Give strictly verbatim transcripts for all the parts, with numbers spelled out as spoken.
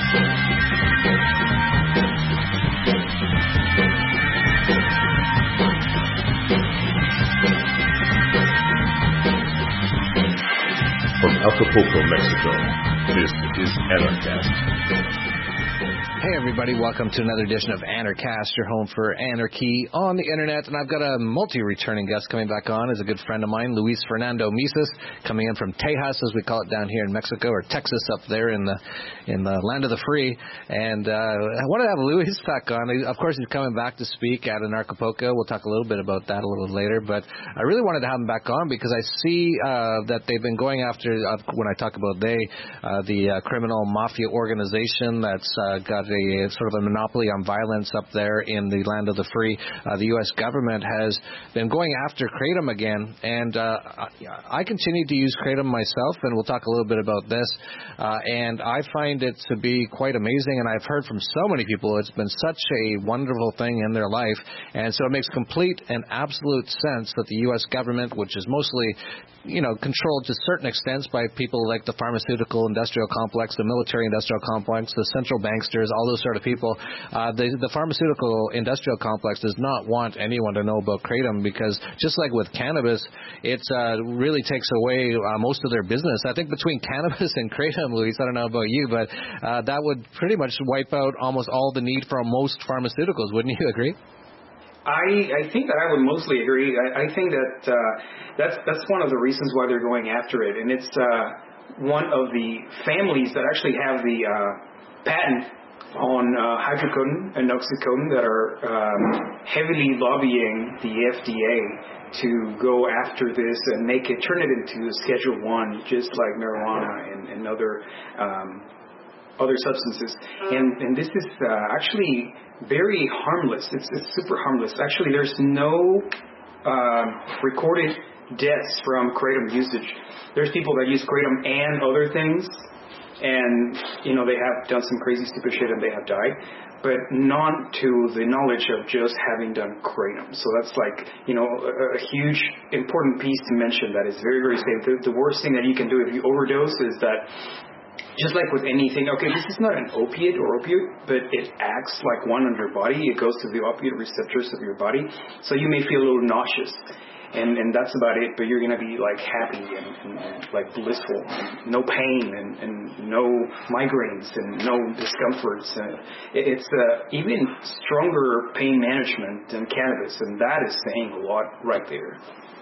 From Acapulco, Mexico, this is Anarchast. Hey everybody, welcome to another edition of Anarchast, your home for anarchy on the internet. And I've got a multi-returning guest coming back on. Is a good friend of mine, Luis Fernando Misas, coming in from Tejas, as we call it down here in Mexico, or Texas up there in the in the land of the free. And uh, I want to have Luis back on. Of course, he's coming back to speak at Anarchapulco. We'll talk a little bit about that a little later. But I really wanted to have him back on because I see uh, that they've been going after, uh, when I talk about they, uh, the uh, criminal mafia organization that's uh, got a sort of a monopoly on violence up there in the land of the free. Uh, the U S government has been going after Kratom again, and uh, I, I continue to use Kratom myself, and we'll talk a little bit about this. Uh, and I find it to be quite amazing, and I've heard from so many people it's been such a wonderful thing in their life, and so it makes complete and absolute sense that the U S government, which is mostly you know, controlled to certain extents by people like the pharmaceutical industrial complex, the military industrial complex, the central banksters, all those sort of people. Uh, the, the pharmaceutical industrial complex does not want anyone to know about Kratom because just like with cannabis, it uh, really takes away uh, most of their business. I think between cannabis and Kratom, Luis, I don't know about you, but uh, that would pretty much wipe out almost all the need for most pharmaceuticals. Wouldn't you agree? I, I think that I would mostly agree. I, I think that uh, that's that's one of the reasons why they're going after it, and it's uh, one of the families that actually have the uh, patent on uh, hydrocodone and oxycodone that are um, heavily lobbying the F D A to go after this and make it, turn it into a Schedule One, just like marijuana and, and other um, other substances. And and this is uh, actually very harmless. It's, it's super harmless. Actually, there's no uh, recorded deaths from Kratom usage. There's people that use Kratom and other things, and you know they have done some crazy stupid shit and they have died, but not to the knowledge of just having done Kratom. So that's like you know a, a huge important piece to mention that is very very safe. The, the worst thing that you can do if you overdose is that, just like with anything, okay, this is not an opiate or opioid, but it acts like one on your body. It goes to the opiate receptors of your body, so you may feel a little nauseous, and and that's about it. But you're gonna be like happy and, and, and like blissful, and no pain and, and no migraines and no discomforts. And it, it's uh, even stronger pain management than cannabis, and that is saying a lot right there.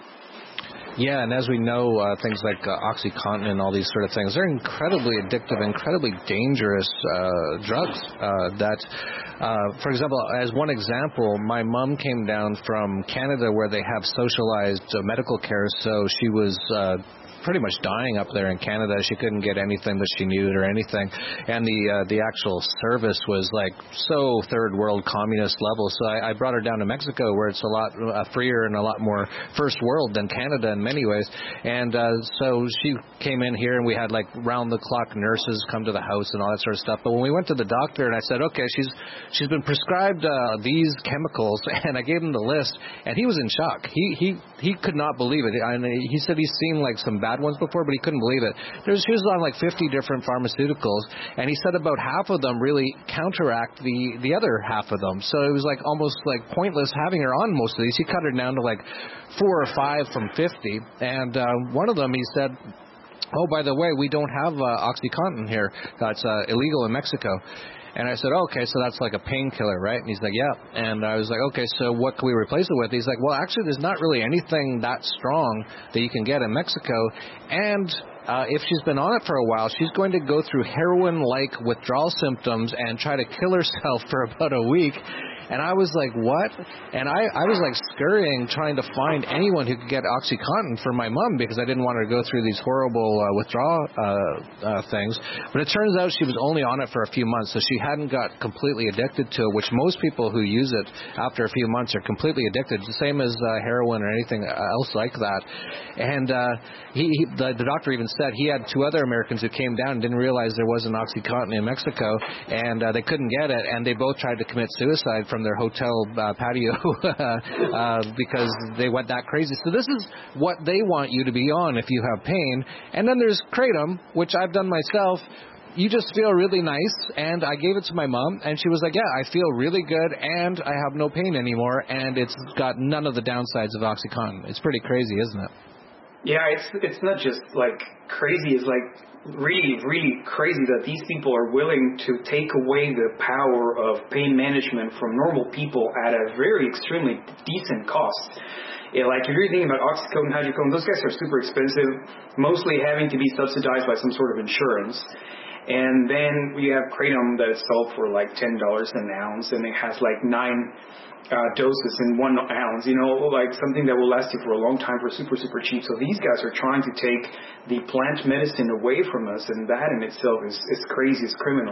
Yeah, and as we know, uh, things like uh, OxyContin and all these sort of things, they're incredibly addictive, incredibly dangerous uh, drugs. Uh, that, uh, for example, as one example, my mom came down from Canada where they have socialized uh, medical care, so she was Uh, pretty much dying up there in Canada. She couldn't get anything that she needed or anything, and the uh, the actual service was like so third world communist level. So I, I brought her down to Mexico, where it's a lot uh, freer and a lot more first world than Canada in many ways. And uh, so she came in here, and we had like round the clock nurses come to the house and all that sort of stuff. But when we went to the doctor, and I said, okay, she's she's been prescribed uh, these chemicals, and I gave him the list, and he was in shock. He he he could not believe it. And he said he's seen like some bad ones before, but he couldn't believe it. There's, he was on like fifty different pharmaceuticals, and he said about half of them really counteract the, the other half of them. So it was like almost like pointless having her on most of these. He cut her down to like four or five from fifty, and uh, one of them he said, oh, by the way, we don't have uh, OxyContin here. That's uh, illegal in Mexico. And I said, oh, okay, so that's like a painkiller, right? And he's like, yeah. And I was like, okay, so what can we replace it with? He's like, well, actually, there's not really anything that strong that you can get in Mexico. And uh, if she's been on it for a while, she's going to go through heroin-like withdrawal symptoms and try to kill herself for about a week. And I was like, what? And I, I was like scurrying, trying to find anyone who could get OxyContin for my mom because I didn't want her to go through these horrible uh, withdrawal uh, uh, things. But it turns out she was only on it for a few months, so she hadn't got completely addicted to it, which most people who use it after a few months are completely addicted, the same as uh, heroin or anything else like that. And uh, he, he the, the doctor even said he had two other Americans who came down and didn't realize there was an OxyContin in Mexico, and uh, they couldn't get it, and they both tried to commit suicide from their hotel uh, patio uh, because they went that crazy. So this is what they want you to be on if you have pain. And then there's Kratom, which I've done myself. you just feel really nice. And I gave it to my mom, and she was like, yeah, I feel really good, and I have no pain anymore, and it's got none of the downsides of OxyContin. It's pretty crazy, isn't it? Yeah, it's it's not just like crazy. It's like really, really crazy that these people are willing to take away the power of pain management from normal people at a very extremely decent cost. Yeah, like if you're thinking about oxycodone, hydrocodone, those guys are super expensive, mostly having to be subsidized by some sort of insurance. And then we have kratom that is sold for like ten dollars an ounce, and it has like nine uh, doses in one ounce, you know, like something that will last you for a long time for super, super cheap. So these guys are trying to take the plant medicine away from us, and that in itself is, is crazy, it's criminal.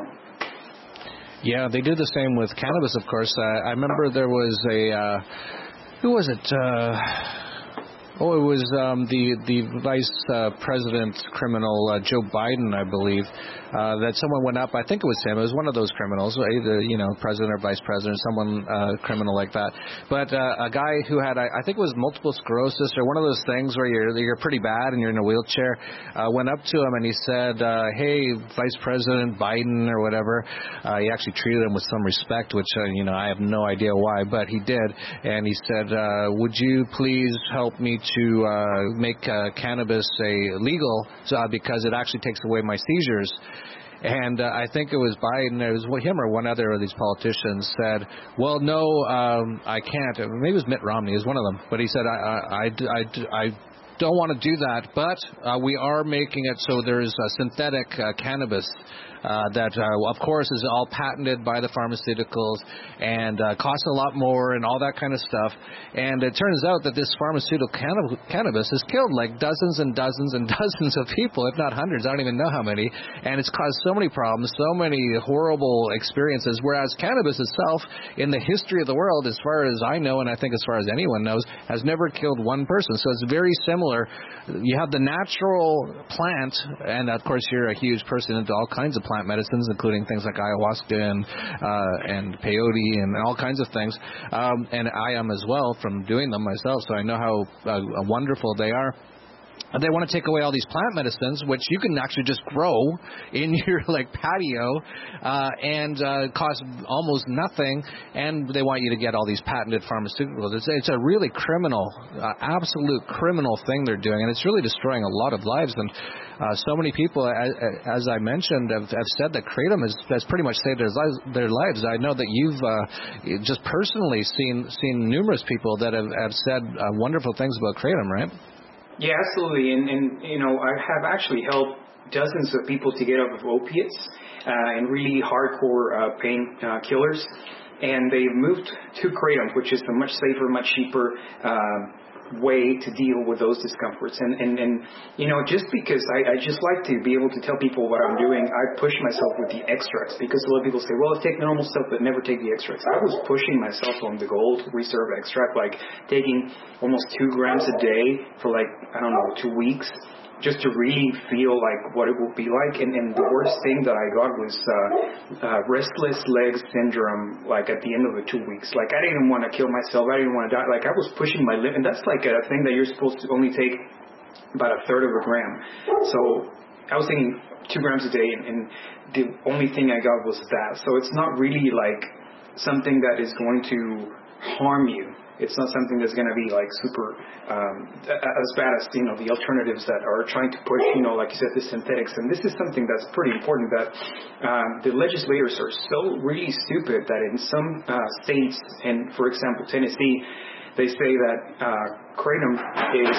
Yeah, they do the same with cannabis, of course. Uh, I remember there was a, uh, who was it? Uh, oh, it was um, the, the vice uh, president criminal, uh, Joe Biden, I believe. Uh, that someone went up, I think it was him, it was one of those criminals, either, you know, president or vice president, someone uh, criminal like that. But uh, a guy who had, I, I think it was multiple sclerosis or one of those things where you're you're pretty bad and you're in a wheelchair, uh, went up to him and he said, uh, hey, Vice President Biden or whatever. Uh, he actually treated him with some respect, which, uh, you know, I have no idea why, but he did. And he said, uh, would you please help me to uh, make uh, cannabis a legal uh, because it actually takes away my seizures. And uh, I think it was Biden, it was him or one other of these politicians said, well, no, um, I can't. Maybe it was Mitt Romney, it was one of them. But he said, I, I, I, I, I don't want to do that, but uh, we are making it so there's a synthetic uh, cannabis uh, that, uh, of course, is all patented by the pharmaceuticals and uh, costs a lot more and all that kind of stuff. And it turns out that this pharmaceutical canna- cannabis has killed like dozens and dozens and dozens of people, if not hundreds. I don't even know how many. And it's caused so many problems, so many horrible experiences, whereas cannabis itself, in the history of the world, as far as I know, and I think as far as anyone knows, has never killed one person. So it's very similar. You have the natural plant, and of course you're a huge person into all kinds of plant medicines, including things like ayahuasca and uh, and peyote and all kinds of things. Um, and I am as well from doing them myself, so I know how uh, wonderful they are. They want to take away all these plant medicines, which you can actually just grow in your like patio uh, and uh, cost almost nothing. And they want you to get all these patented pharmaceuticals. It's, it's a really criminal, uh, absolute criminal thing they're doing, and it's really destroying a lot of lives. And uh, so many people, as, as I mentioned, have, have said that kratom has, has pretty much saved their lives. Their lives. I know that you've uh, just personally seen seen numerous people that have, have said uh, wonderful things about kratom, right? Yeah, absolutely. And, and, you know, I have actually helped dozens of people to get off of opiates uh, and really hardcore uh, pain uh, killers. And they've moved to kratom, which is a much safer, much cheaper uh, way to deal with those discomforts. And, and, and you know, just because I, I just like to be able to tell people what I'm doing, I push myself with the extracts, because a lot of people say, well, take normal stuff but never take the extracts. I was pushing myself on the gold reserve extract, like taking almost two grams a day for like, I don't know, two weeks. Just to really feel like what it will be like. And, and the worst thing that I got was uh, uh, restless leg syndrome, like at the end of the two weeks. Like I didn't want to kill myself. I didn't want to die. Like I was pushing my limit. And that's like a thing that you're supposed to only take about a third of a gram. So I was taking two grams a day, and, and the only thing I got was that. So it's not really like something that is going to harm you. It's not something that's going to be like super um, as bad as, you know, the alternatives that are trying to push, you know, like you said, the synthetics. And this is something that's pretty important, that um, the legislators are so really stupid that in some uh, states, and for example, Tennessee, they say that uh, kratom is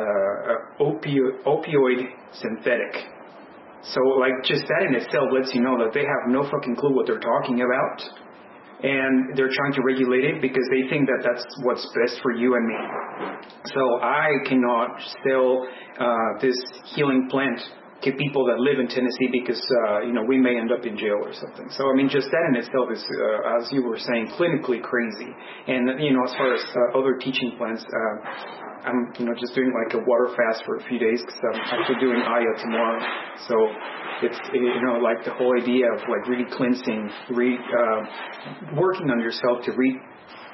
uh, opio- opioid synthetic. So like just that in itself lets you know that they have no fucking clue what they're talking about. And they're trying to regulate it because they think that that's what's best for you and me. So I cannot sell uh, this healing plant to people that live in Tennessee because, uh, you know, we may end up in jail or something. So, I mean, just that in itself is, uh, as you were saying, clinically crazy. And, you know, as far as uh, other teaching plants, uh, I'm, you know, just doing like a water fast for a few days because I'm actually doing Aya tomorrow. So it's, you know, like the whole idea of like really cleansing, re, uh, working on yourself to re,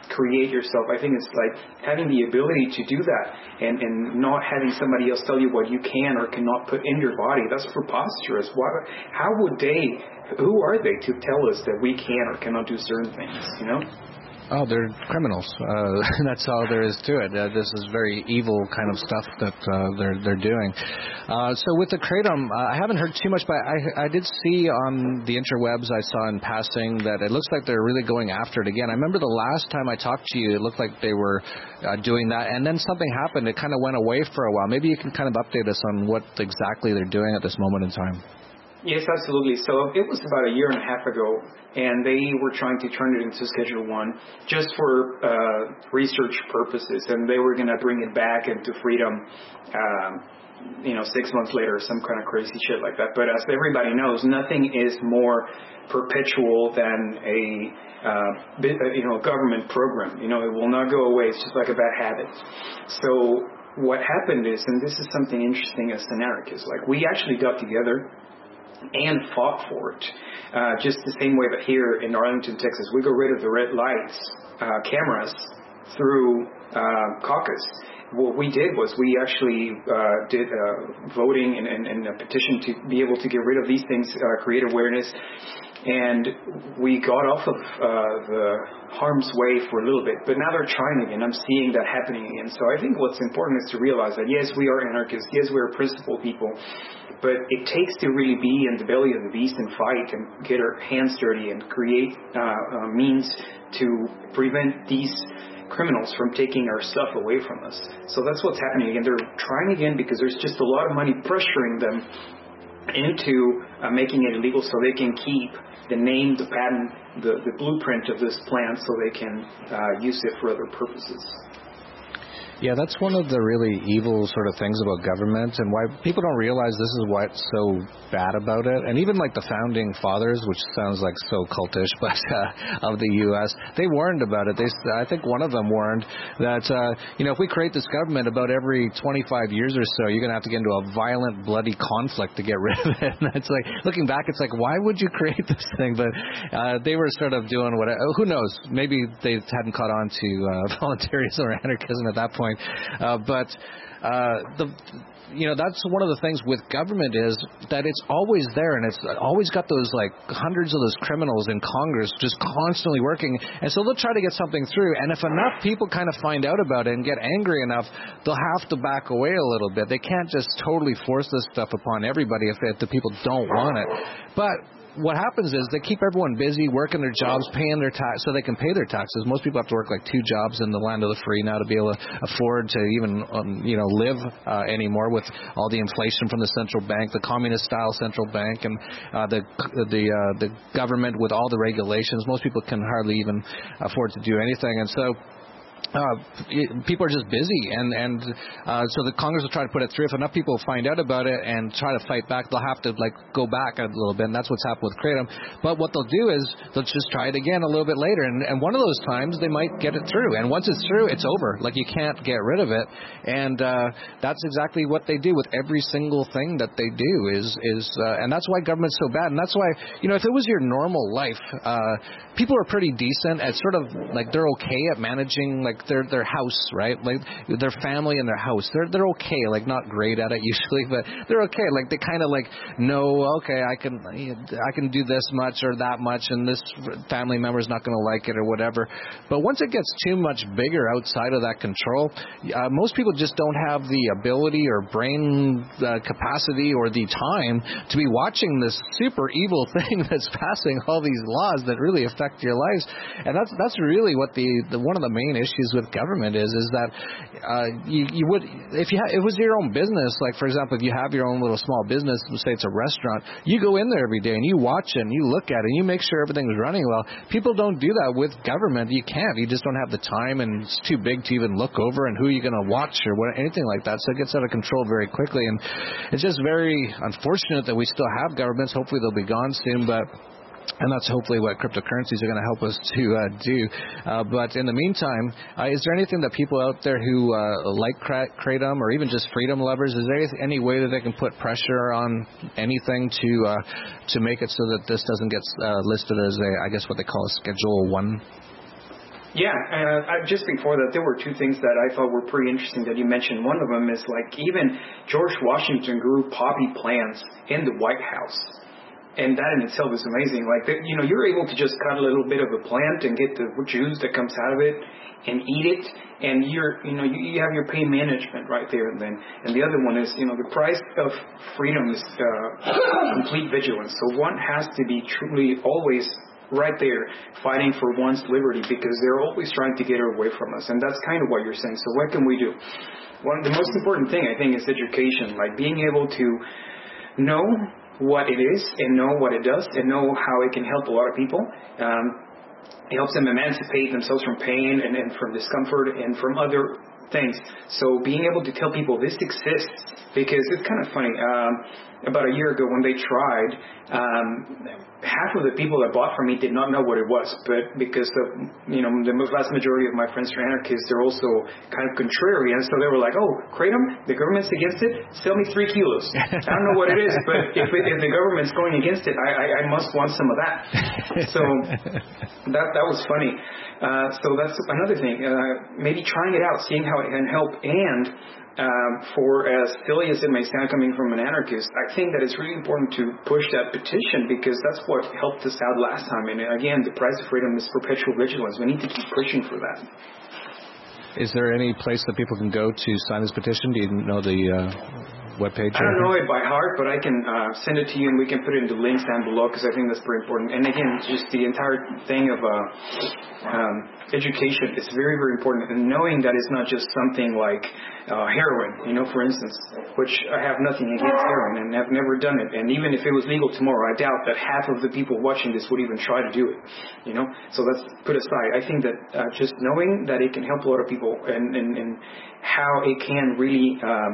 create yourself. I think it's like having the ability to do that and, and not having somebody else tell you what you can or cannot put in your body. That's preposterous. Why, how would they, who are they to tell us that we can or cannot do certain things, you know? Oh, they're criminals. Uh, that's all there is to it. Uh, this is very evil kind of stuff that uh, they're they're doing. Uh, so with the Kratom, uh, I haven't heard too much, but I I did see on the interwebs, I saw in passing that it looks like they're really going after it again. I remember the last time I talked to you, it looked like they were uh, doing that, and then something happened. It kind of went away for a while. Maybe you can kind of update us on what exactly they're doing at this moment in time. Yes, absolutely. So it was about a year and a half ago, and they were trying to turn it into Schedule One just for uh, research purposes, and they were going to bring it back into freedom, um, you know, six months later, some kind of crazy shit like that. But as everybody knows, nothing is more perpetual than a uh, you know a government program. You know, it will not go away. It's just like a bad habit. So what happened is, and this is something interesting as anarchists, like we actually got together and fought for it. Uh, just the same way that here in Arlington, Texas, we got rid of the red lights uh, cameras through uh, caucus. What we did was we actually uh, did uh, voting and, and, and a petition to be able to get rid of these things, uh, create awareness, and we got off of uh, the harm's way for a little bit. But now they're trying again. I'm seeing that happening again. So I think what's important is to realize that, yes, we are anarchists. Yes, we are principled people. But it takes to really be in the belly of the beast and fight and get our hands dirty and create uh, uh, means to prevent these criminals from taking our stuff away from us. So that's what's happening again. They're trying again because there's just a lot of money pressuring them into uh, making it illegal so they can keep the name, the patent, the, the blueprint of this plant so they can uh, use it for other purposes. Yeah, that's one of the really evil sort of things about government and why people don't realize this is what's so bad about it. And even like the founding fathers, which sounds like so cultish, but uh, of the U S, they warned about it. They, I think one of them warned that, uh, you know, if we create this government about every twenty-five years or so, you're going to have to get into a violent, bloody conflict to get rid of it. And it's like, looking back, it's like, why would you create this thing? But uh, they were sort of doing what, who knows, maybe they hadn't caught on to uh, voluntarism or anarchism at that point. Uh, but uh, the you know that's one of the things with government is that it's always there, and it's always got those like hundreds of those criminals in Congress just constantly working, and so they'll try to get something through. And if enough people kind of find out about it and get angry enough, they'll have to back away a little bit. They can't just totally force this stuff upon everybody if, if the people don't want it. But what happens is they keep everyone busy, working their jobs, paying their tax, so they can pay their taxes. Most people have to work like two jobs in the land of the free now to be able to afford to even, um, you know, live uh, anymore with all the inflation from the central bank, the communist-style central bank, and uh, the the uh, the government with all the regulations. Most people can hardly even afford to do anything, and so. Uh, people are just busy, and and uh, so the Congress will try to put it through. If enough people find out about it and try to fight back, they'll have to like go back a little bit, and that's what's happened with Kratom. But what they'll do is they'll just try it again a little bit later, and, and one of those times they might get it through. And once it's through, it's over. Like you can't get rid of it, and uh, that's exactly what they do with every single thing that they do. Is is uh, and that's why government's so bad, and that's why you know if it was your normal life, uh, people are pretty decent at sort of like they're okay at managing like. Their their house, right? Like their family and their house. They're they're okay. Like not great at it usually, but they're okay. Like they kind of like know, okay, I can I can do this much or that much, and this family member's not going to like it or whatever. But once it gets too much bigger outside of that control, uh, most people just don't have the ability or brain uh, capacity or the time to be watching this super evil thing that's passing all these laws that really affect your lives. And that's that's really what the, the one of the main issues with government is is that uh, you, you would if you ha- it was your own business, like for example if you have your own little small business, say it's a restaurant, you go in there every day and you watch it and you look at it and you make sure everything's running well. People don't do that with government. You can't. You just don't have the time, and it's too big to even look over and who you're going to watch or what, anything like that. So it gets out of control very quickly, and it's just very unfortunate that we still have governments. Hopefully they'll be gone soon, but and that's hopefully what cryptocurrencies are going to help us to uh, do. Uh, but in the meantime, uh, is there anything that people out there who uh, like Kratom or even just freedom lovers, is there any way that they can put pressure on anything to uh, to make it so that this doesn't get uh, listed as a, I guess what they call a Schedule One? Yeah, uh, I, just before that, there were two things that I thought were pretty interesting that you mentioned. One of them is like even George Washington grew poppy plants in the White House. And that in itself is amazing. Like, you know, you're able to just cut a little bit of a plant and get the juice that comes out of it and eat it. And you're, you know, you, you have your pain management right there. And then, and the other one is, you know, the price of freedom is uh, complete vigilance. So one has to be truly always right there fighting for one's liberty because they're always trying to get it away from us. And that's kind of what you're saying. So what can we do? One, the most important thing, I think, is education. Like being able to know what it is and know what it does and know how it can help a lot of people. Um, it helps them emancipate themselves from pain and, and from discomfort and from other things. So being able to tell people this exists, because it's kind of funny. Um, about a year ago when they tried, um, half of the people that bought from me did not know what it was, but because of, you know, the vast majority of my friends are anarchists, they're also kind of contrary, and so they were like, oh, kratom, the government's against it, sell me three kilos. I don't know what it is, but if, it, if the government's going against it, I, I, I must want some of that. So that that was funny. Uh, so that's another thing, uh, maybe trying it out, seeing how it can help, and Um, for as silly as it may sound coming from an anarchist, I think that it's really important to push that petition because that's what helped us out last time. And again, the price of freedom is perpetual vigilance. We need to keep pushing for that. Is there any place that people can go to sign this petition? Do you know the uh, webpage? I don't know it by heart, but I can uh, send it to you and we can put it in the links down below because I think that's pretty important. And again, just the entire thing of uh, um, education is very, very important. And knowing that it's not just something like uh, heroin, you know, for instance, which I have nothing against heroin and have never done it. And even if it was legal tomorrow, I doubt that half of the people watching this would even try to do it, you know. So that's put aside. I think that uh, just knowing that it can help a lot of people and, and, and how it can really um,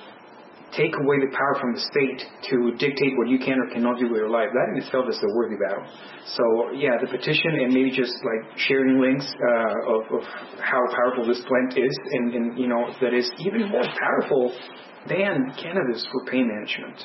take away the power from the state to dictate what you can or cannot do with your life, that in itself is a worthy battle. So, yeah, the petition and maybe just, like, sharing links uh, of, of how powerful this plant is and, and, you know, that is even more powerful than cannabis for pain management.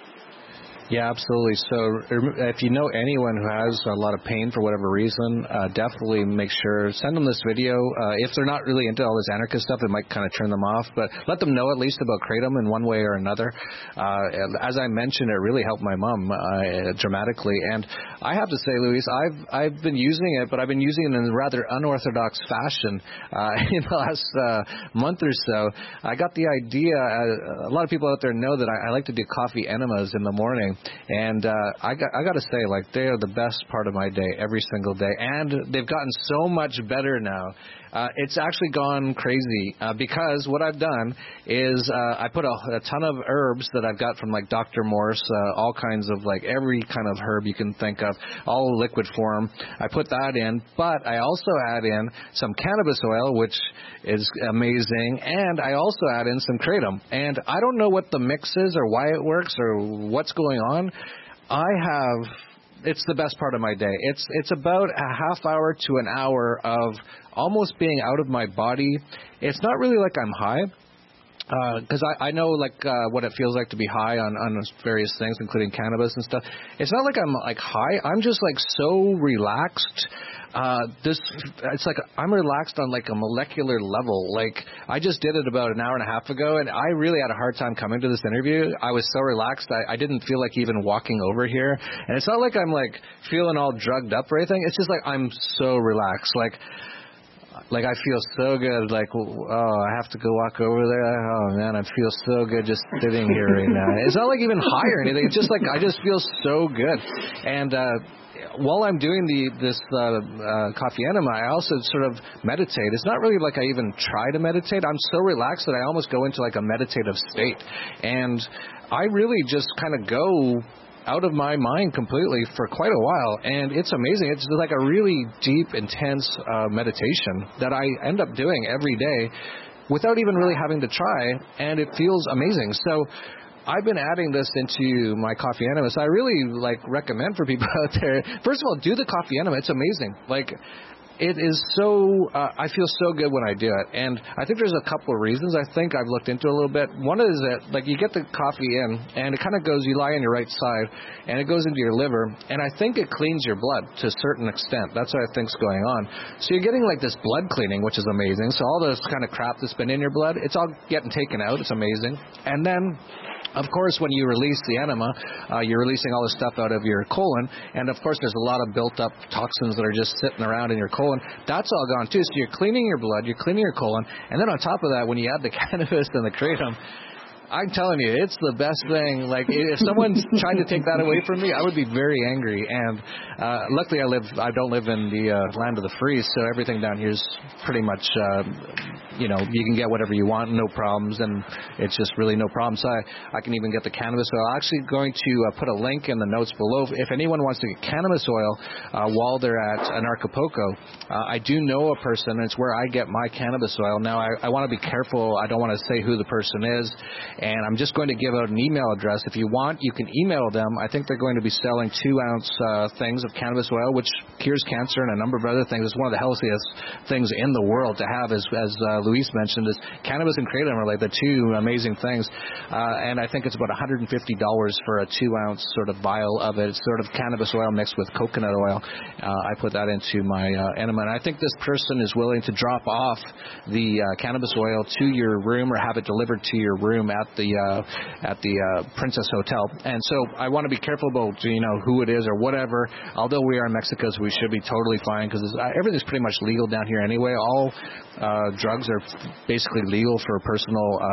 Yeah, absolutely. So if you know anyone who has a lot of pain for whatever reason, uh, definitely make sure, send them this video. Uh, if they're not really into all this anarchist stuff, it might kind of turn them off, but let them know at least about kratom in one way or another. Uh, as I mentioned, it really helped my mom uh, dramatically. And I have to say, Luis, I've I've been using it, but I've been using it in a rather unorthodox fashion uh, in the last uh, month or so. I got the idea, uh, a lot of people out there know that I, I like to do coffee enemas in the morning. And uh, I got I got to say, like, they are the best part of my day every single day, and they've gotten so much better now. Uh, it's actually gone crazy uh, because what I've done is uh, I put a, a ton of herbs that I've got from like Doctor Morse, uh, all kinds of like every kind of herb you can think of, all liquid form. I put that in, but I also add in some cannabis oil, which is amazing, and I also add in some kratom. And I don't know what the mix is or why it works or what's going on. I have... It's the best part of my day. It's it's about a half hour to an hour of almost being out of my body. It's not really like I'm high, because uh, I, I know like uh, what it feels like to be high on, on various things, including cannabis and stuff. It's not like I'm like high. I'm just like so relaxed. Uh, this it's like I'm relaxed on like a molecular level. Like I just did it about an hour and a half ago, and I really had a hard time coming to this interview. I was so relaxed, I, I didn't feel like even walking over here. And it's not like I'm like feeling all drugged up or anything. It's just like I'm so relaxed. Like. Like, I feel so good, like, oh, I have to go walk over there. Oh, man, I feel so good just sitting here right now. It's not like even high or anything. It's just like I just feel so good. And uh, while I'm doing the this uh, uh, coffee enema, I also sort of meditate. It's not really like I even try to meditate. I'm so relaxed that I almost go into, like, a meditative state. And I really just kind of go out of my mind completely for quite a while, and it's amazing. It's like a really deep, intense uh, meditation that I end up doing every day without even really having to try, and it feels amazing. So I've been adding this into my coffee enema, so I really like recommend for people out there, first of all, do the coffee enema. It's amazing. Like, it is so, uh, I feel so good when I do it. And I think there's a couple of reasons I think I've looked into a little bit. One is that, like, you get the coffee in, and it kind of goes, you lie on your right side, and it goes into your liver, and I think it cleans your blood to a certain extent. That's what I think's going on. So you're getting, like, this blood cleaning, which is amazing. So all this kind of crap that's been in your blood, it's all getting taken out. It's amazing. And then, of course, when you release the enema, uh, you're releasing all the stuff out of your colon, and of course there's a lot of built-up toxins that are just sitting around in your colon. That's all gone too, so you're cleaning your blood, you're cleaning your colon, and then on top of that, when you add the cannabis and the kratom, I'm telling you, it's the best thing. Like, if someone's trying to take that away from me, I would be very angry. And uh, luckily, I live, I don't live in the uh, land of the free, so everything down here is pretty much, uh, you know, you can get whatever you want, no problems, and it's just really no problem. So I, I can even get the cannabis oil. I'm actually going to uh, put a link in the notes below. If anyone wants to get cannabis oil uh, while they're at Anarchapulco, uh, I do know a person, and it's where I get my cannabis oil. Now, I, I want to be careful. I don't want to say who the person is. And I'm just going to give out an email address. If you want, you can email them. I think they're going to be selling two-ounce uh, things of cannabis oil, which cures cancer and a number of other things. It's one of the healthiest things in the world to have, as, as uh, Luis mentioned, is cannabis and kratom are like the two amazing things. Uh, and I think it's about one hundred fifty dollars for a two-ounce sort of vial of it. It's sort of cannabis oil mixed with coconut oil. Uh, I put that into my uh, enema. And I think this person is willing to drop off the uh, cannabis oil to your room or have it delivered to your room at the uh, at the uh, Princess Hotel. And so I want to be careful about, you know, who it is or whatever. Although we are in Mexico, so we should be totally fine because uh, everything's pretty much legal down here anyway. All uh, drugs are basically legal for personal uh,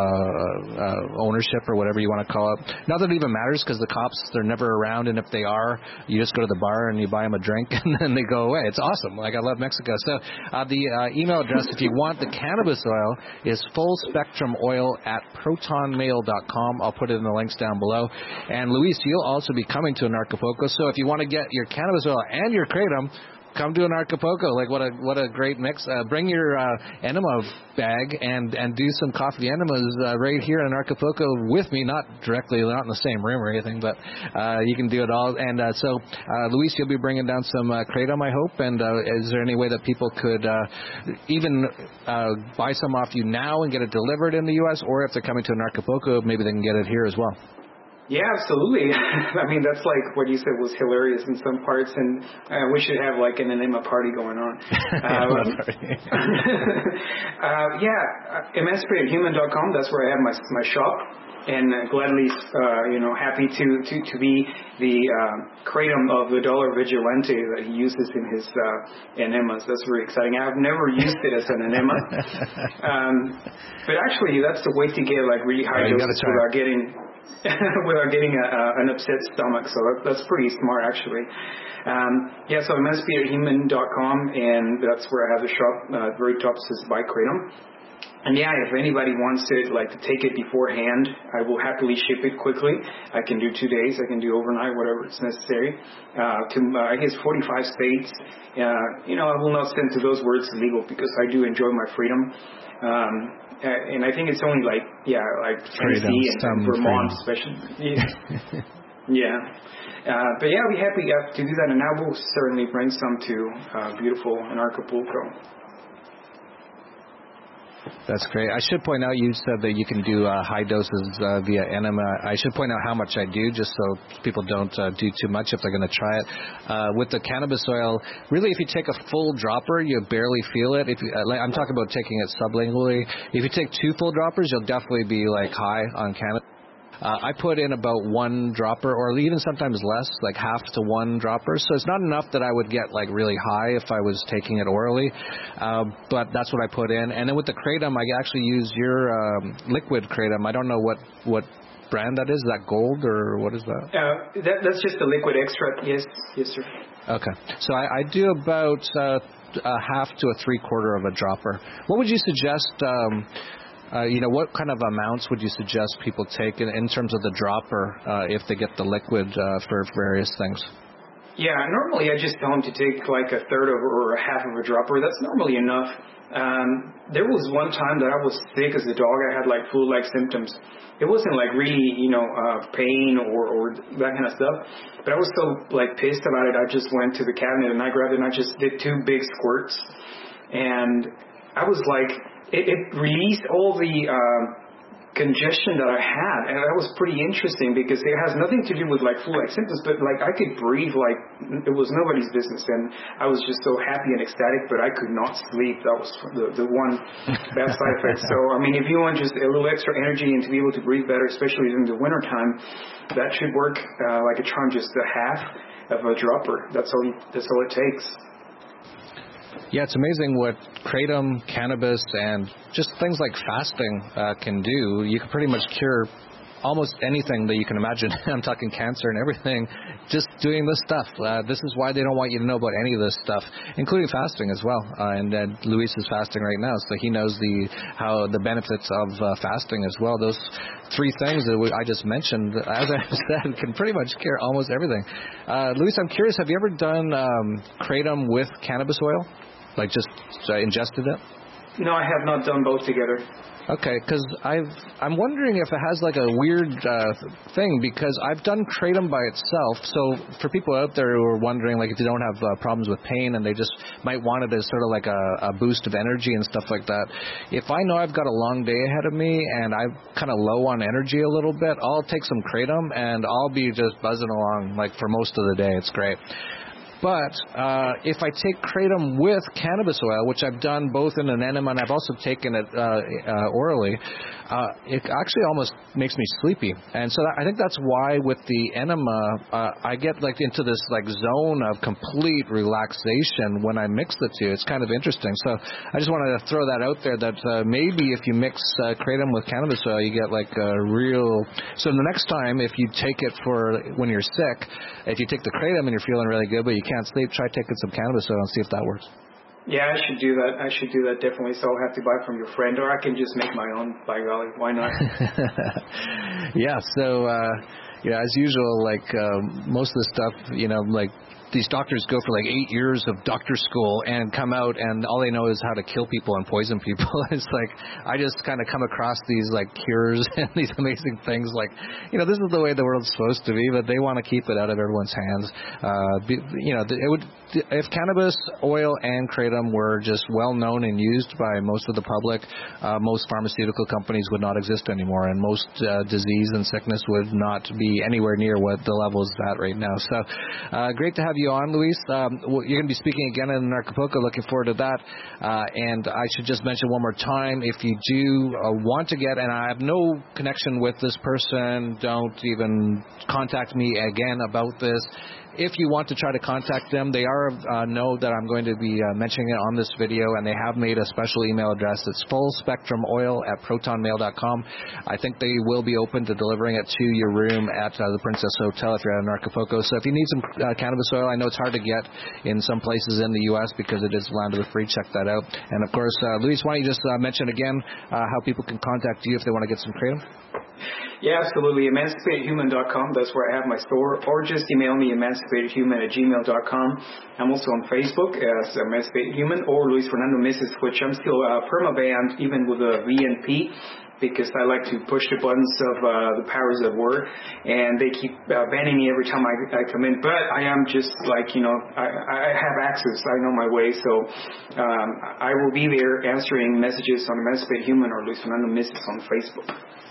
uh, ownership or whatever you want to call it. Not that it even matters because the cops, they're never around, and if they are, you just go to the bar and you buy them a drink and then they go away. It's awesome. Like, I love Mexico. So uh, the uh, email address, if you want the cannabis oil, is full spectrum oil at proton mail dot com. I'll put it in the links down below. And Luis, you'll also be coming to Anarchapulco, so if you want to get your cannabis oil and your kratom, come to Anarchapulco. Like, what a what a great mix. Uh, bring your uh, enema bag and, and do some coffee enemas uh, right here in Anarchapulco with me, not directly, not in the same room or anything, but uh, you can do it all. And uh, so, uh, Luis, you'll be bringing down some uh, kratom, I hope. And uh, is there any way that people could uh, even uh, buy some off you now and get it delivered in the U S, or if they're coming to Anarchapulco, maybe they can get it here as well? Yeah, absolutely. I mean, that's like what you said was hilarious in some parts, and uh, we should have like an enema party going on. Um, uh, yeah, emancipated human dot com, that's where I have my my shop, and uh, gladly, uh, you know, happy to, to, to be the uh, kratom of the Dollar Vigilante that he uses in his uh, enemas. That's very exciting. I've never used it as an enema. um, but actually, that's the way to get like really high yeah, doses without getting... without getting a, uh, an upset stomach, so that's pretty smart actually. Um, yeah, so emancipated human dot com, and that's where I have the shop. Uh, very top says buy kratom. And yeah, if anybody wants it, like to take it beforehand, I will happily ship it quickly. I can do two days, I can do overnight, whatever is necessary. Uh, to uh, I guess forty-five states. Uh, you know, I will not send to those where it's illegal because I do enjoy my freedom. Um, Uh, and I think it's only like, yeah, like Tennessee and, and Vermont especially. Yeah. yeah. Uh, but yeah, I'll be happy uh, to do that, and I will certainly bring some to uh, beautiful Anarchapulco. That's great. I should point out, you said that you can do uh, high doses uh, via enema. I should point out how much I do, just so people don't uh, do too much if they're going to try it. Uh, with the cannabis oil, really, if you take a full dropper, you barely feel it. If you, uh, like, I'm talking about taking it sublingually. If you take two full droppers, you'll definitely be like high on cannabis. Uh, I put in about one dropper, or even sometimes less, like half to one dropper. So it's not enough that I would get like really high if I was taking it orally, uh, but that's what I put in. And then with the kratom, I actually use your um, liquid kratom. I don't know what, what brand that is. Is that Gold, or what is that? Uh, that that's just the liquid extract. Yes, yes, sir. Okay. So I, I do about uh, a half to a three quarter of a dropper. What would you suggest? Um, Uh, you know, what kind of amounts would you suggest people take in, in terms of the dropper uh, if they get the liquid uh, for various things? Yeah, normally I just tell them to take like a third of or a half of a dropper. That's normally enough. Um, there was one time that I was sick as a dog. I had like flu-like symptoms. It wasn't like really, you know, uh, pain or, or that kind of stuff. But I was so like pissed about it. I just went to the cabinet and I grabbed it and I just did two big squirts. And I was like, it, it released all the uh, congestion that I had, and that was pretty interesting because it has nothing to do with like flu-like symptoms, but like I could breathe like it was nobody's business, and I was just so happy and ecstatic, but I could not sleep. That was the, the one bad side effect. So I mean, if you want just a little extra energy and to be able to breathe better, especially in the wintertime, that should work uh, like a charm, just a half of a dropper. That's all. You, that's all it takes. Yeah, it's amazing what kratom, cannabis, and just things like fasting uh, can do. You can pretty much cure almost anything that you can imagine. I'm talking cancer and everything, just doing this stuff. Uh, this is why they don't want you to know about any of this stuff, including fasting as well. Uh, and uh, Luis is fasting right now, so he knows the how the benefits of uh, fasting as well. Those three things that we, I just mentioned, as I said, can pretty much cure almost everything. Uh, Luis, I'm curious, have you ever done um, kratom with cannabis oil? Like just uh, ingested it? No, I have not done both together. Okay, because I've I'm wondering if it has like a weird uh, thing, because I've done kratom by itself. So for people out there who are wondering, like if they don't have uh, problems with pain and they just might want it as sort of like a, a boost of energy and stuff like that, if I know I've got a long day ahead of me and I'm kind of low on energy a little bit, I'll take some kratom and I'll be just buzzing along like for most of the day. It's great. But uh, if I take kratom with cannabis oil, which I've done both in an enema and I've also taken it uh, uh, orally, uh, it actually almost makes me sleepy. And so that, I think that's why with the enema, uh, I get like into this like zone of complete relaxation when I mix the two. It's kind of interesting. So I just wanted to throw that out there that uh, maybe if you mix uh, kratom with cannabis oil, you get like a real... So the next time, if you take it for when you're sick, if you take the kratom and you're feeling really good, but you can't sleep, try taking some cannabis oil and see if that works. Yeah, I should do that. I should do that definitely. So I'll have to buy from your friend, or I can just make my own. By golly, why not? Yeah. So, uh, yeah, as usual, like uh, most of the stuff, you know, like these doctors go for like eight years of doctor school and come out and all they know is how to kill people and poison people. It's like I just kind of come across these like cures and these amazing things. Like, you know, this is the way the world's supposed to be, but they want to keep it out of everyone's hands. Uh, be, you know, it would if cannabis oil and kratom were just well known and used by most of the public, uh, most pharmaceutical companies would not exist anymore, and most uh, disease and sickness would not be anywhere near what the level is at right now. So, uh, great to have you on, Luis. Um, you're going to be speaking again in Acapulco. Looking forward to that. Uh, and I should just mention one more time, if you do uh, want to get, and I have no connection with this person, don't even contact me again about this. If you want to try to contact them, they are uh, know that I'm going to be uh, mentioning it on this video, and they have made a special email address. It's full spectrum oil at proton mail dot com. I think they will be open to delivering it to your room at uh, the Princess Hotel if you're at Acapulco. So if you need some uh, cannabis oil, I know it's hard to get in some places in the U S because it is land of the free. Check that out. And of course, uh, Luis, why don't you just uh, mention again uh, how people can contact you if they want to get some kratom? Yeah, absolutely. emancipated human dot com. That's where I have my store. Or just email me, emancipated human at gmail dot com. I'm also on Facebook as Emancipated Human or Luis Fernando Misses, which I'm still uh, perma-banned, even with a V N P, because I like to push the buttons of uh, the powers that were, and they keep uh, banning me every time I, I come in. But I am just like, you know, I, I have access. I know my way. So um, I will be there answering messages on Emancipated Human or Luis Fernando Misses on Facebook.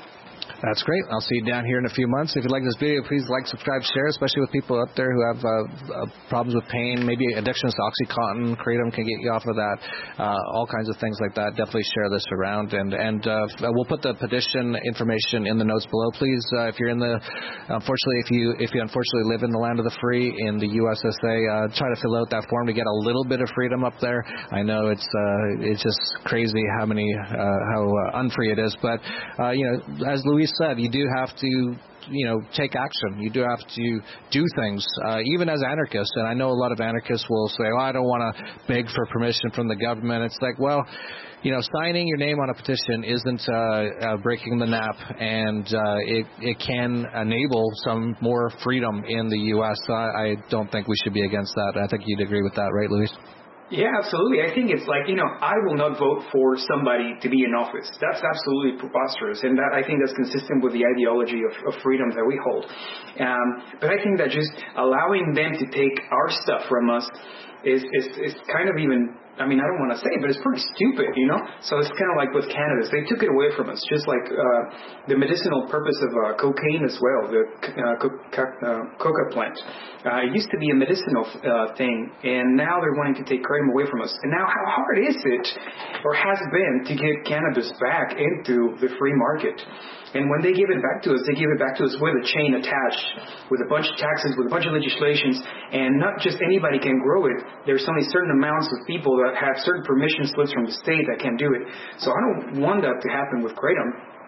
That's great. I'll see you down here in a few months. If you like this video, please like, subscribe, share, especially with people out there who have uh, uh, problems with pain, maybe addictions to OxyContin. Kratom can get you off of that. Uh, all kinds of things like that. Definitely share this around. And and uh, we'll put the petition information in the notes below. Please, uh, if you're in the, unfortunately, if you if you unfortunately live in the land of the free in the U S S A, uh, try to fill out that form to get a little bit of freedom up there. I know it's uh, it's just crazy how many uh, how uh, unfree it is, but uh, you know, as Luis said, you do have to, you know, take action. You do have to do things, uh, even as anarchists. And I know a lot of anarchists will say, "Oh, I don't want to beg for permission from the government." It's like, well, you know, signing your name on a petition isn't uh, uh, breaking the N A P, and uh, it it can enable some more freedom in the U S. So I, I don't think we should be against that. I think you'd agree with that, right, Luis? Yeah, absolutely. I think it's like, you know, I will not vote for somebody to be in office. That's absolutely preposterous, and that I think that's consistent with the ideology of, of freedom that we hold. Um, but I think that just allowing them to take our stuff from us is, is, is kind of even, I mean, I don't want to say it, but it's pretty stupid, you know? So it's kind of like with cannabis. They took it away from us, just like uh, the medicinal purpose of uh, cocaine as well, the uh, co- uh, coca plant. Uh, it used to be a medicinal uh, thing, and now they're wanting to take kratom away from us. And now how hard is it, or has been, to get cannabis back into the free market? And when they give it back to us, they give it back to us with a chain attached, with a bunch of taxes, with a bunch of legislations, and not just anybody can grow it. There's only certain amounts of people that have certain permission slips from the state that can do it. So I don't want that to happen with kratom.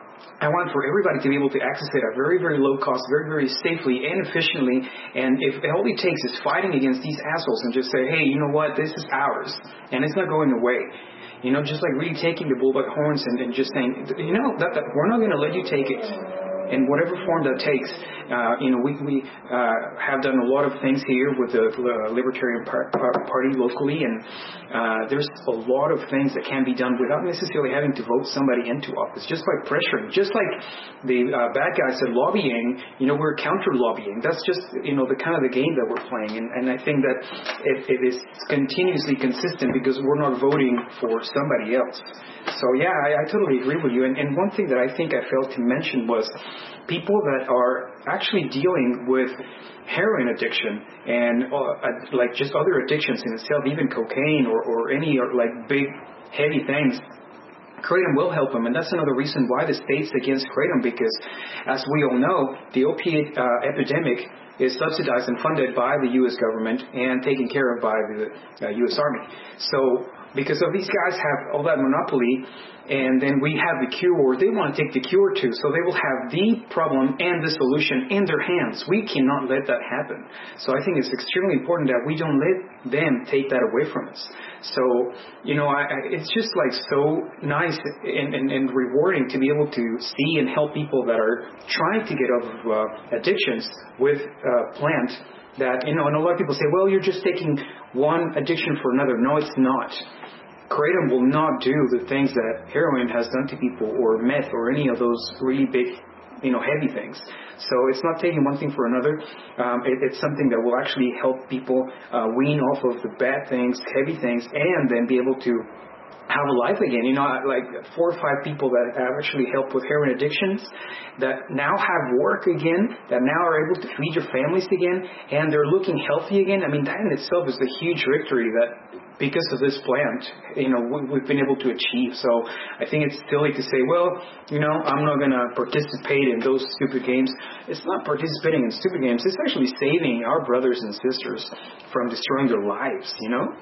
I want for everybody to be able to access it at very, very low cost, very, very safely and efficiently. And if all it takes is fighting against these assholes and just say, hey, you know what, this is ours, and it's not going away. You know, just like really taking the bull by the horns and, and just saying, you know, that, that we're not going to let you take it. In whatever form that takes. Uh, you know, we, we uh, have done a lot of things here with the uh, Libertarian par- Party locally, and uh, there's a lot of things that can be done without necessarily having to vote somebody into office, just by pressuring. Just like the uh, bad guys said, lobbying, you know, we're counter-lobbying. That's just, you know, the kind of the game that we're playing, and, and I think that it, it is continuously consistent because we're not voting for somebody else. So, yeah, I, I totally agree with you. And, and one thing that I think I failed to mention was people that are actually dealing with heroin addiction and uh, like just other addictions in itself, even cocaine or, or any or like big, heavy things. Kratom will help them, and that's another reason why the state's against Kratom, because as we all know, the opiate uh, epidemic is subsidized and funded by the U S government and taken care of by the uh, U S Army. So because of these guys have all that monopoly, and then we have the cure, they want to take the cure too, so they will have the problem and the solution in their hands. We cannot let that happen. So I think it's extremely important that we don't let them take that away from us. So, you know, I, I, it's just like so nice and, and, and rewarding to be able to see and help people that are trying to get out of uh, addictions with uh, plant that, you know, and a lot of people say, well, you're just taking one addiction for another. No, it's not. Kratom will not do the things that heroin has done to people, or meth, or any of those really big, you know, heavy things. So it's not taking one thing for another. Um, it, it's something that will actually help people uh, wean off of the bad things, heavy things, and then be able to have a life again. You know, like four or five people that have actually helped with heroin addictions that now have work again, that now are able to feed your families again, and they're looking healthy again. I mean, that in itself is a huge victory that because of this plant, you know, we've been able to achieve. So I think it's silly to say, well, you know, I'm not going to participate in those stupid games. It's not participating in stupid games. It's actually saving our brothers and sisters from destroying their lives, you know?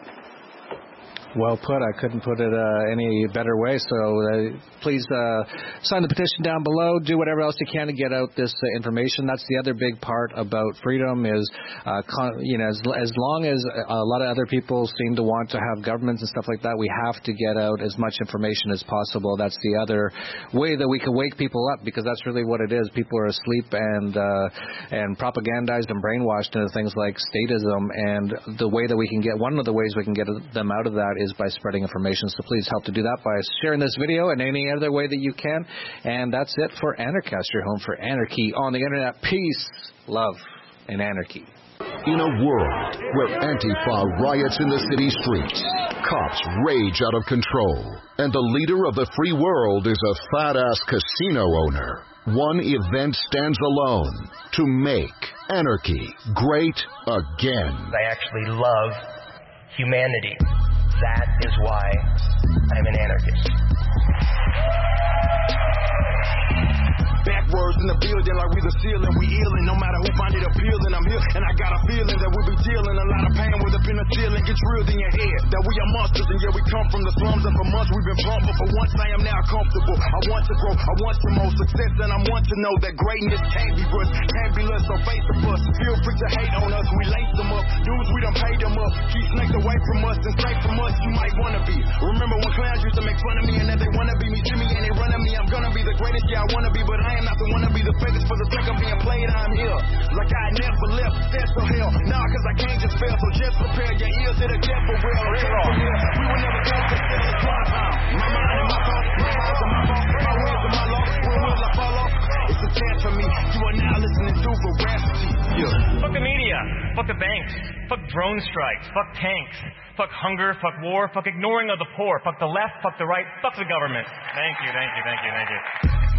Well put. I couldn't put it uh, any better way. So uh, please uh, sign the petition down below. Do whatever else you can to get out this uh, information. That's the other big part about freedom is, uh, con- you know, as, as long as a lot of other people seem to want to have governments and stuff like that, we have to get out as much information as possible. That's the other way that we can wake people up, because that's really what it is. People are asleep and uh, and propagandized and brainwashed into things like statism. And the way that we can get, one of the ways we can get them out of that is by spreading information. So please help to do that by sharing this video and any other way that you can. And that's it for Anarchast, your home for anarchy on the internet. Peace, love, and anarchy. In a world where Antifa riots in the city streets, cops rage out of control, and the leader of the free world is a fat-ass casino owner, one event stands alone to make anarchy great again. I actually love humanity. That is why I'm an anarchist. Backwards in the building like we the ceiling. We illin', no matter who find it appealing. I'm here and I got a feeling that we'll be dealing a lot of pain with up in the ceiling. Get drilled in your head that we are monsters, and yeah, we come from the slums, and for months we've been pumped, but for once I am now comfortable. I want to grow, I want some more success, and I want to know that greatness can't be rushed, can't be lost, so face the bus. Feel free to hate on us, we lace them up. Dudes, we done paid them up. Keep snakes away from us and straight from us, you might wanna be. Remember when clowns used to make fun of me, and now they wanna be me, see me and they run at me. I'm gonna be the greatest, yeah, I wanna be, but I am not the one to be the fakest. For the sake of being played, I'm here. Like I never left, that's so hell. Nah, cause I can't just fail, so just prepare your ears to the death for real. Okay, from here, we will never go to the front. My mind and my thoughts, my thoughts and my thoughts, my words and my law. Where will I follow? It's a chance for me. You are now listening to Veracity. Yeah. Fuck the media. Fuck the banks. Fuck drone strikes. Fuck tanks. Fuck hunger. Fuck war. Fuck ignoring of the poor. Fuck the left. Fuck the right. Fuck the government. Thank you, thank you, thank you, thank you.